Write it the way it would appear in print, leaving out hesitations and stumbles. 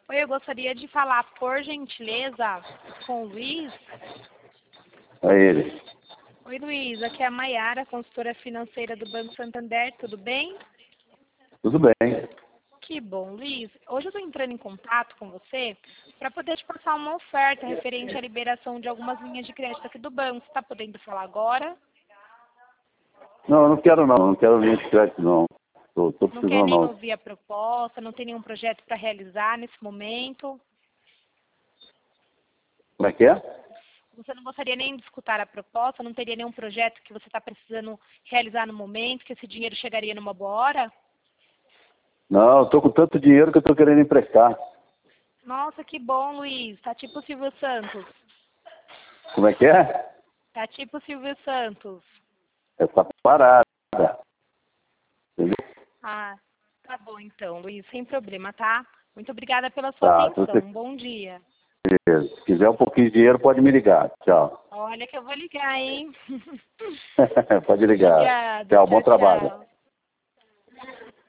Oi, eu gostaria de falar, por gentileza, com o Luiz. É ele. Oi, Luiz, aqui é a Maiara, consultora financeira do Banco Santander, tudo bem? Tudo bem. Que bom, Luiz. Hoje eu estou entrando em contato com você para poder te passar uma oferta referente à liberação de algumas linhas de crédito aqui do banco. Você está podendo falar agora? Não, eu não quero não. Não quero linha de crédito não. Tô Não quer precisando nem não. ouvir a proposta, não tem nenhum projeto para realizar nesse momento? Como é que é? Você não gostaria nem de escutar a proposta? Não teria nenhum projeto que você está precisando realizar no momento, que esse dinheiro chegaria numa boa hora? Não, eu tô com tanto dinheiro que eu tô querendo emprestar. Nossa, que bom, Luiz. Tá tipo o Silvio Santos. Como é que é? Tá tipo o Silvio Santos. Essa parada. Entendeu? Ah, tá bom então, Luiz. Sem problema, tá? Muito obrigada pela sua Tá, se atenção. você Um bom dia. se quiser um pouquinho de dinheiro, pode me ligar. Tchau. Olha que eu vou ligar, hein? Pode ligar. Obrigada. Tchau, bom Tchau, trabalho. tchau.